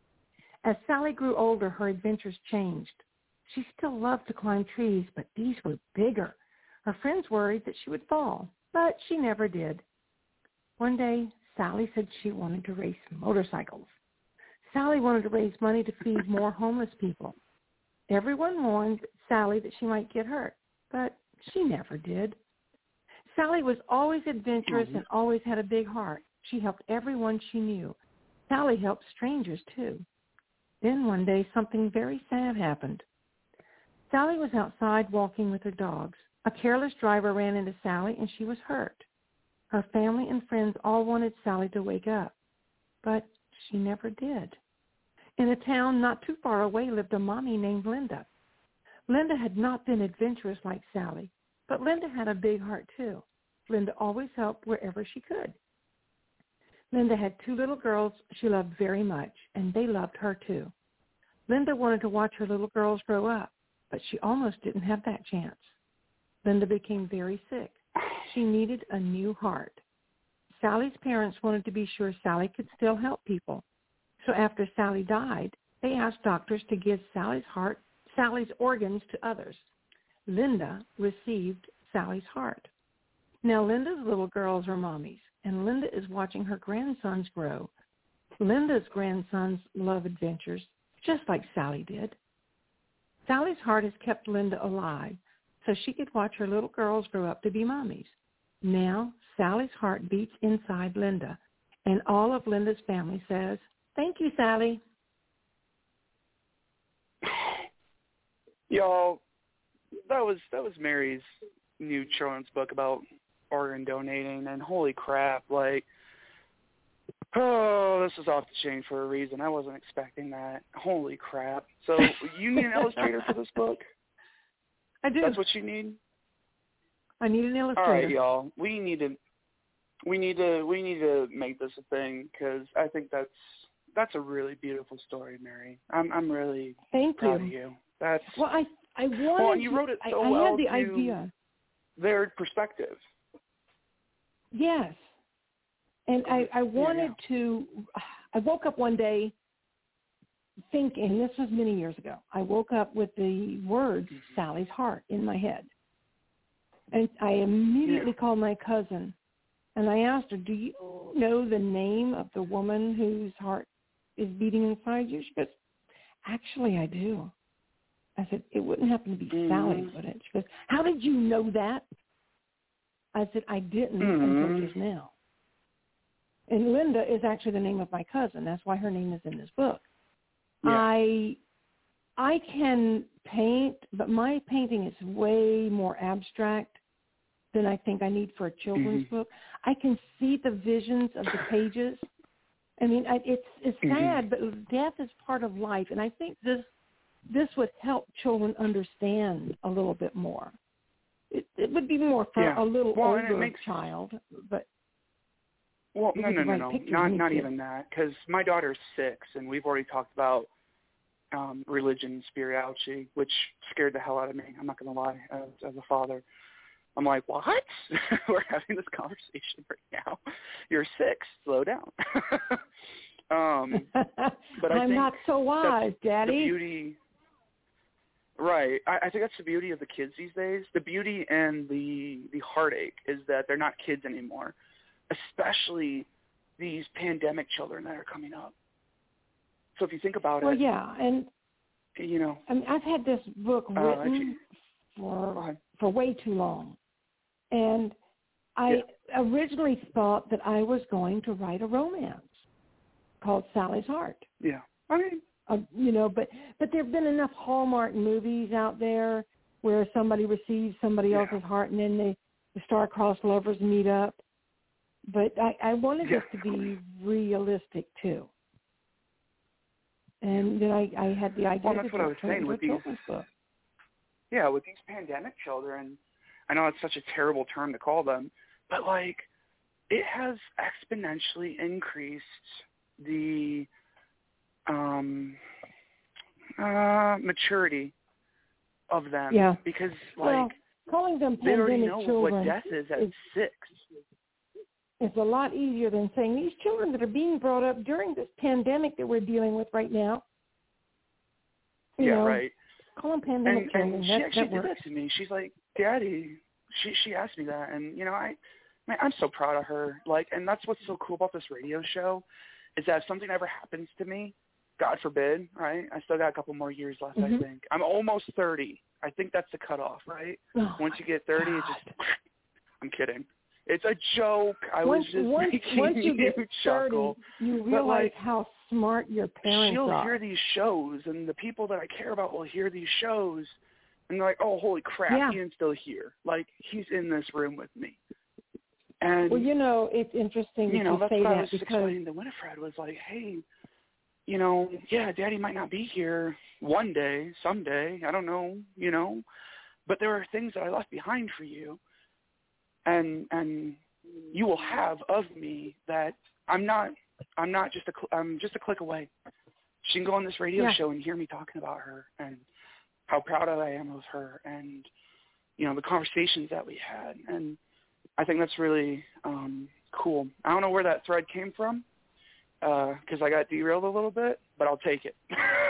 As Sally grew older, her adventures changed. She still loved to climb trees, but these were bigger. Her friends worried that she would fall, but she never did. One day, Sally said she wanted to race motorcycles. Sally wanted to raise money to feed more homeless people. Everyone warned Sally that she might get hurt, but she never did. Sally was always adventurous and always had a big heart. She helped everyone she knew. Sally helped strangers, too. Then one day, something very sad happened. Sally was outside walking with her dogs. A careless driver ran into Sally, and she was hurt. Her family and friends all wanted Sally to wake up, but she never did. In a town not too far away lived a mommy named Linda. Linda had not been adventurous like Sally, but Linda had a big heart, too. Linda always helped wherever she could. Linda had two little girls she loved very much, and they loved her, too. Linda wanted to watch her little girls grow up, but she almost didn't have that chance. Linda became very sick. She needed a new heart. Sally's parents wanted to be sure Sally could still help people. So after Sally died, they asked doctors to give Sally's heart, Sally's organs to others. Linda received Sally's heart. Now Linda's little girls are mommies, and Linda is watching her grandsons grow. Linda's grandsons love adventures, just like Sally did. Sally's heart has kept Linda alive so she could watch her little girls grow up to be mommies. Now, Sally's heart beats inside Linda, and all of Linda's family says, "Thank you, Sally."
Y'all, that was that was Mary's new children's book about organ donating, and holy crap, like, oh, this is off the chain for a reason. I wasn't expecting that. Holy crap. So you need an illustrator for this book?
I do.
That's what you need?
I need an illustrator.
All right, y'all. We need to we need to we need to make this a thing, because I think that's that's a really beautiful story, Mary. I'm I'm really
Thank
proud
you.
of you. That's
well, I I wanted.
well, and you wrote it so
I, I
well
had the
to
idea.
Their perspective.
Yes, and I I wanted
yeah, yeah.
to. I woke up one day thinking, this was many years ago. I woke up with the words
mm-hmm.
Sally's heart in my head. And I immediately
yeah.
called my cousin, and I asked her, do you know the name of the woman whose heart is beating inside you? She goes, actually, I do. I said, it wouldn't happen to be
mm-hmm.
Sally, would it? She goes, how did you know that? I said, I didn't
mm-hmm.
until just now. And Linda is actually the name of my cousin. That's why her name is in this book.
Yeah.
I I can paint, but my painting is way more abstract than I think I need for a children's
mm-hmm.
book. I can see the visions of the pages. I mean, I, it's it's
mm-hmm.
sad, but death is part of life, and I think this this would help children understand a little bit more. It, it would be more for
yeah.
a little
well,
older
makes,
child, but
well, no, no, no, no, not not
too.
even that, because my daughter's six, and we've already talked about um, religion, spirituality, which scared the hell out of me. I'm not going to lie, as, as a father. I'm like, what? We're having this conversation right now. You're six. Slow down. um, but I
I'm
think
not so wise, Daddy.
The beauty, right. I, I think that's the beauty of the kids these days. The beauty and the the heartache is that they're not kids anymore, especially these pandemic children that are coming up. So if you think about
well,
it.
Well, yeah, and
you know,
I mean, I've had this book written uh, for for way too long. And I yeah. originally thought that I was going to write a romance called Sally's Heart.
Yeah. I mean,
uh, you know, but, but there have been enough Hallmark movies out there where somebody receives somebody yeah. else's heart and then they, the star-crossed lovers meet up. But I, I wanted
yeah.
this to be realistic, too. And then I, I had the idea
well, that's
to
what I was saying with these,
book.
Yeah, with these pandemic children, I know it's such a terrible term to call them, but, like, it has exponentially increased the um, uh, maturity of them.
Yeah.
Because, like,
well, calling them
they already
pandemic
know
children
what death is at
is,
six.
It's a lot easier than saying these children that are being brought up during this pandemic that we're dealing with right now. You
yeah,
know,
right.
Call them pandemic
and,
children.
And
that,
she actually
that
did
works.
that to me. She's like, Daddy, she she asked me that, and you know, I, man, I'm so proud of her. Like, and that's what's so cool about this radio show, is that if something ever happens to me, God forbid, right? I still got a couple more years left.
Mm-hmm.
I think I'm almost thirty. I think that's the cutoff, right?
Oh,
once you get thirty, it just. I'm kidding. It's a joke. I
once,
was just
once,
making
once you,
you
get
chuckle.
thirty, you
But,
realize
like,
how smart your parents
she'll
are.
hear these shows, and the people that I care about will hear these shows, and they're like, oh, holy crap,
yeah.
Ian's still here. Like, he's in this room with me. And,
well, you know, it's interesting that
you know,
you
that's
say
what
that
I was
because
explaining to Winifred was like, hey, you know, yeah, Daddy might not be here one day, someday, I don't know, you know, but there are things that I left behind for you, and and you will have of me that I'm not I'm not just a cl- I'm just a click away. She can go on this radio
yeah.
show and hear me talking about her and how proud I am of her, and you know, the conversations that we had, and I think that's really um, cool. I don't know where that thread came from because uh, I got derailed a little bit, but I'll take it.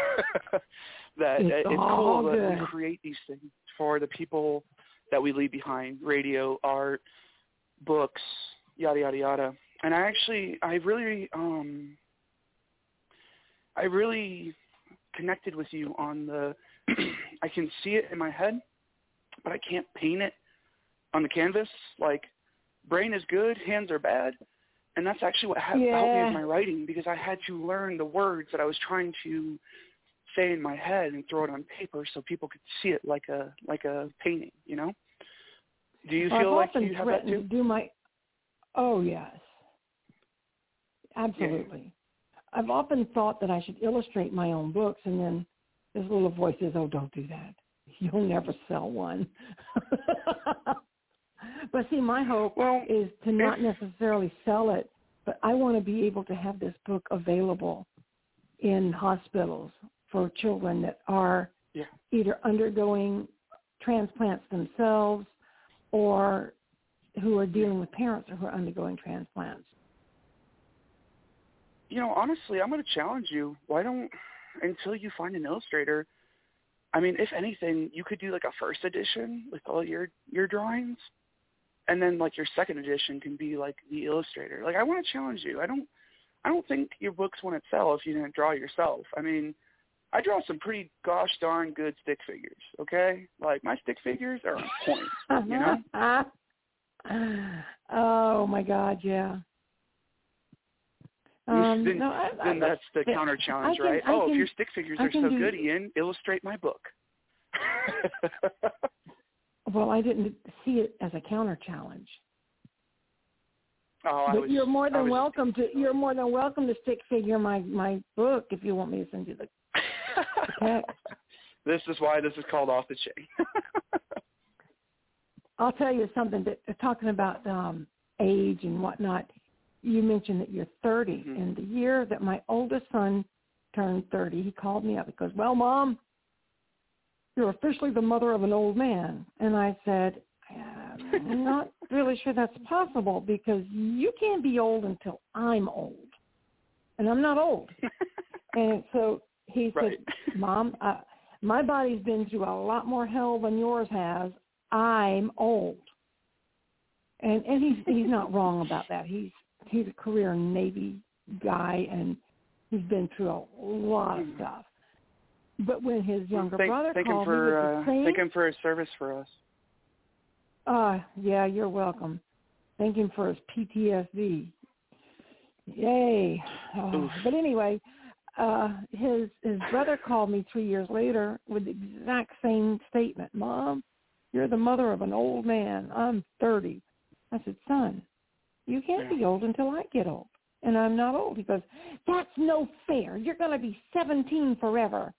that
it's,
it's
all
cool
good.
that we create these things for the people that we leave behind: radio, art, books, yada yada yada. And I actually, I really, um, I really connected with you on the I can see it in my head, but I can't paint it on the canvas. Like, brain is good, hands are bad. And that's actually what ha-
yeah.
helped me with my writing, because I had to learn the words that I was trying to say in my head and throw it on paper so people could see it like a like a painting, you know? Do you
well,
feel
I've
like you have that too?
to do my, oh, yes. Absolutely. Yeah. I've often thought that I should illustrate my own books, and then this little voice says, oh, don't do that. You'll never sell one. But see, my hope
well,
is to not
if,
necessarily sell it, but I want to be able to have this book available in hospitals for children that are
yeah.
either undergoing transplants themselves or who are dealing with parents or who are undergoing transplants.
You know, honestly, I'm going to challenge you. Why don't, until you find an illustrator, I mean, if anything, you could do like a first edition with all your, your drawings, and then like your second edition can be like the illustrator. Like, I want to challenge you. I don't, I don't think your books wouldn't sell if you didn't draw yourself. I mean, I draw some pretty gosh darn good stick figures, okay? Like, my stick figures are on point, you know?
Oh, my God, yeah. Um,
then
no, I,
then
I,
that's the
I,
counter challenge,
I can,
right?
I
Oh,
can,
if your stick figures
I
are so
do,
good, Ian, illustrate my book.
Well, I didn't see it as a counter challenge.
Oh, I
but
was,
you're more than
was,
welcome to. You're more than welcome to stick figure my, my book if you want me to send you the, the text.
This is why this is called Off the Chain.
I'll tell you something. That talking about um, age and whatnot. You mentioned that you're thirty.
Mm-hmm.
And the year that my oldest son turned thirty, he called me up. He goes, "Well, Mom, you're officially the mother of an old man." And I said, I'm not really sure that's possible, because you can't be old until I'm old. And I'm not old. And so he
right.
said, Mom, uh, my body's been through a lot more hell than yours has. I'm old. And and he's he's not wrong about that. He's he's a career Navy guy, and he's been through a lot of stuff. But when his younger
thank,
brother
thank
called
him for,
me with the
uh,
same,
thank him for his service for us.
Uh, yeah, you're welcome. Thank him for his P T S D. Yay. Uh, but anyway, uh, his his brother called me three years later with the exact same statement. Mom, you're the mother of an old man. I'm thirty. I said, son, you can't
Yeah.
be old until I get old. And I'm not old. He goes, that's no fair. You're going to be seventeen forever.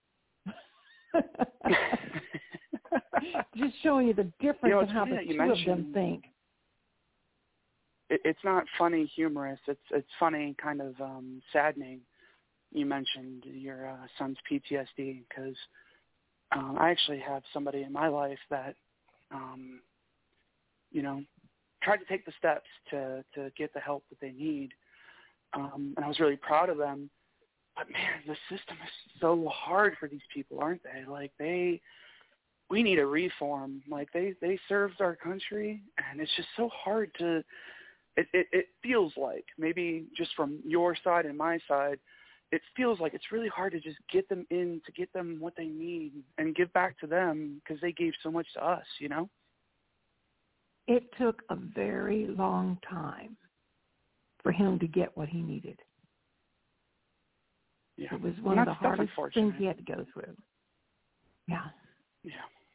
Just showing you the difference
you know,
in how the two of them think.
It, it's not funny, humorous. It's it's funny, kind of um, saddening. You mentioned your uh, son's P T S D, because um, I actually have somebody in my life that, um, you know, tried to take the steps to to get the help that they need, um, and I was really proud of them. But man, the system is so hard for these people, aren't they? Like they. We need a reform. Like they, they served our country, and it's just so hard to. It, it, it feels like, maybe just from your side and my side, it feels like it's really hard to just get them in, to get them what they need, and give back to them, because they gave so much to us. You know.
It took a very long time for him to get what he needed.
Yeah.
It was one
and
of the hardest things he had to go through. Yeah.
Yeah.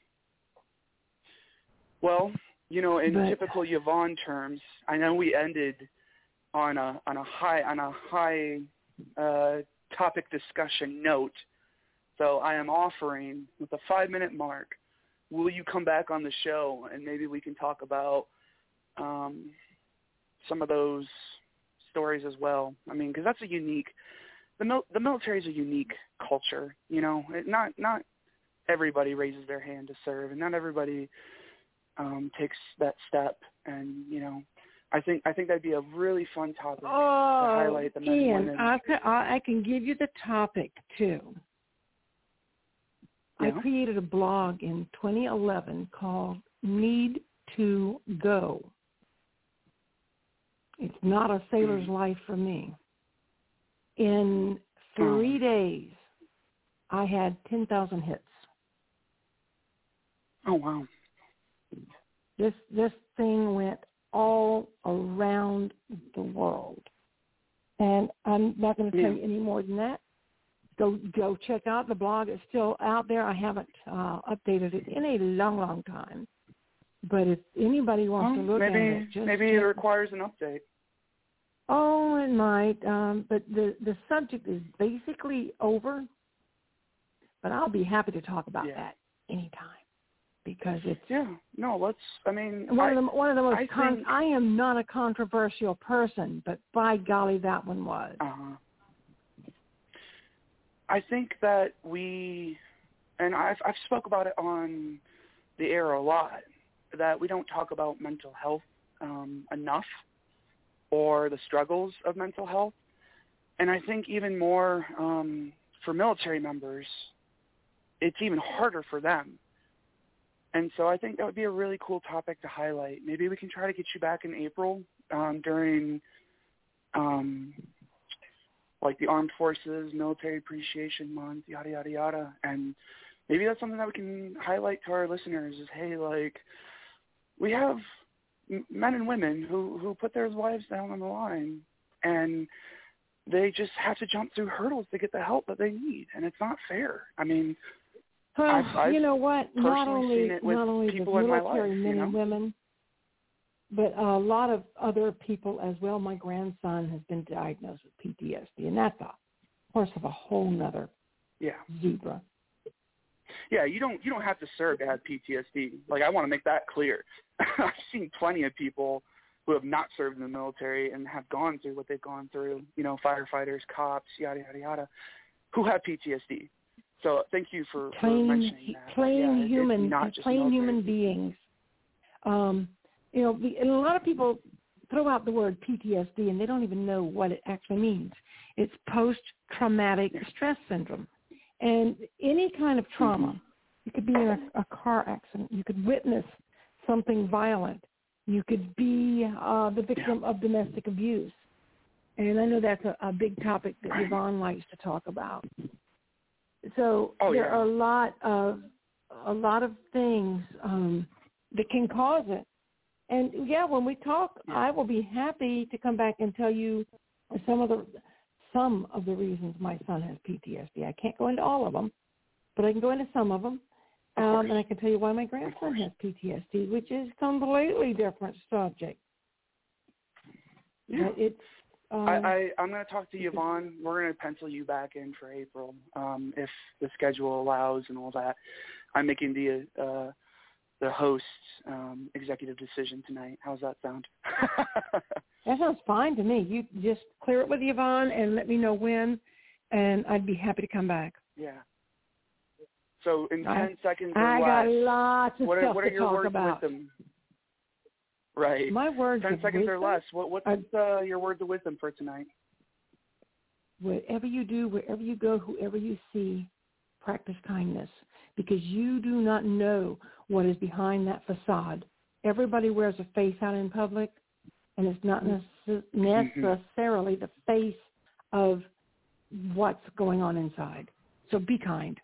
Well, you know, in
but,
typical Yvonne terms, I know we ended on a on a high on a high uh, topic discussion note. So I am offering, with the five minute mark, will you come back on the show and maybe we can talk about um, some of those stories as well? I mean, because that's a unique. The mil- the military is a unique culture. You know, it, not not everybody raises their hand to serve, and not everybody um, takes that step. And you know, I think I think that'd be a really fun topic
oh,
to highlight the men and
Ian,
women.
I can, I can give you the topic too.
Yeah.
I created a blog in twenty eleven called Need to Go. It's not a sailor's
mm-hmm.
life for me. In three
um,
days, I had ten thousand hits.
Oh, wow.
This this thing went all around the world. And I'm not going to tell
Yeah.
you any more than that. Go go check out the blog. It's still out there. I haven't uh, updated it in a long, long time. But if anybody wants
Well,
to look
maybe,
at it, just
maybe
check.
it requires an update.
Oh, it might. Um, but the, the subject is basically over. But I'll be happy to talk about
Yeah.
that anytime. Because it's
Yeah, no, let's, I mean,
one
I,
of the one of the most.
I,
Con-
think,
I am not a controversial person, but by golly, that one was.
uh-huh. I think that we, and I've, I've spoke about it on the air a lot, that we don't talk about mental health um, enough, or the struggles of mental health. And I think even more um, for military members, it's even harder for them. And so I think that would be a really cool topic to highlight. Maybe we can try to get you back in April um, during, um, like, the Armed Forces Military Appreciation Month, yada, yada, yada. And maybe that's something that we can highlight to our listeners is, hey, like, we have men and women who, who put their lives down on the line, and they just have to jump through hurdles to get the help that they need. And it's not fair. I mean,
Well,
I've, I've
you know what? Not only
seen it with
not only the
people in my
military
life,
men
you know?
and women, but a lot of other people as well. My grandson has been diagnosed with P T S D, and that's a horse of a whole nother
Yeah.
zebra.
Yeah, you don't you don't have to serve to have P T S D. Like, I want to make that clear. I've seen plenty of people who have not served in the military and have gone through what they've gone through, you know, firefighters, cops, yada, yada, yada, who have P T S D. So thank you for, for
Plain,
mentioning that.
plain
yeah, it,
human,
it's not just
plain
military.
human beings. Um, you know, the, and a lot of people throw out the word P T S D and they don't even know what it actually means. It's post-traumatic stress syndrome. And any kind of trauma,
Mm-hmm.
you could be in a, a car accident, you could witness something violent, you could be uh, the victim yeah. of domestic abuse. And I know that's a, a big topic that
Right.
Yvonne likes to talk about. So
oh,
there
yeah.
are a lot of a lot of things um, that can cause it. And yeah, when we talk,
yeah.
I will be happy to come back and tell you some of the some of the reasons my son has P T S D. I can't go into all of them, but I can go into some of them,
of
um, and I can tell you why my grandson has P T S D, which is a completely different subject.
Yeah.
But it's Um,
I, I, I'm going to talk to Yvonne. We're going to pencil you back in for April um, if the schedule allows and all that. I'm making the uh, the host's um, executive decision tonight. How's that sound?
That sounds fine to me. You just clear it with Yvonne and let me know when, and I'd be happy to come back.
Yeah. So in
I,
ten seconds or
I
less,
got lots of
what are,
stuff
what are
to
your
talk
words
about.
of wisdom? Right.
My words
ten
of
seconds
wisdom,
or less. What, what's uh, your words of wisdom for tonight?
Whatever you do, wherever you go, whoever you see, practice kindness, because you do not know what is behind that facade. Everybody wears a face out in public, and it's not necess- necessarily the face of what's going on inside. So be kind.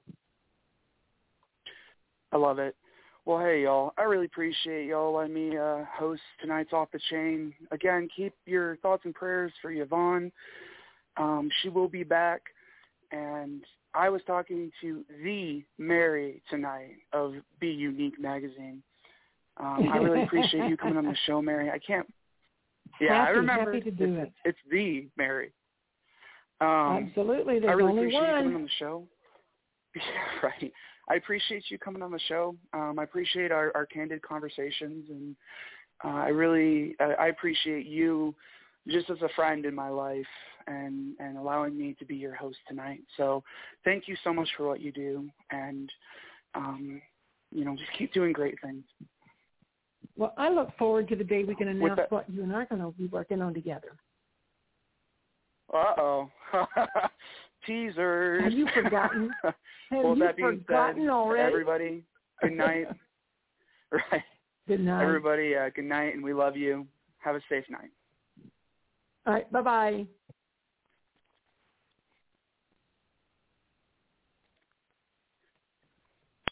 I love it. Well, hey, y'all, I really appreciate y'all letting me uh, host tonight's Off the Chain. Again, keep your thoughts and prayers for Yvonne. Um, she will be back. And I was talking to the Mary tonight of Be Unique magazine. Um, I really appreciate you coming on the show, Mary. I can't. Yeah,
happy,
I remember.
Happy to do
it's,
it.
It's the Mary. Um,
Absolutely. There's
I really
only
appreciate
one.
you coming on the show. Yeah, right. I appreciate you coming on the show. Um, I appreciate our, our candid conversations, and uh, I really I, I appreciate you just as a friend in my life and, and allowing me to be your host tonight. So thank you so much for what you do, and um, you know, just keep doing great things.
Well, I look forward to the day we can announce
that,
what you and I are going to be working on together.
Uh-oh. Teasers.
Have you forgotten? Have
well,
you
that being
forgotten
said,
already?
Everybody, good night. Right.
Good night.
Everybody, uh, good night, and we love you. Have a safe night.
All right, bye-bye.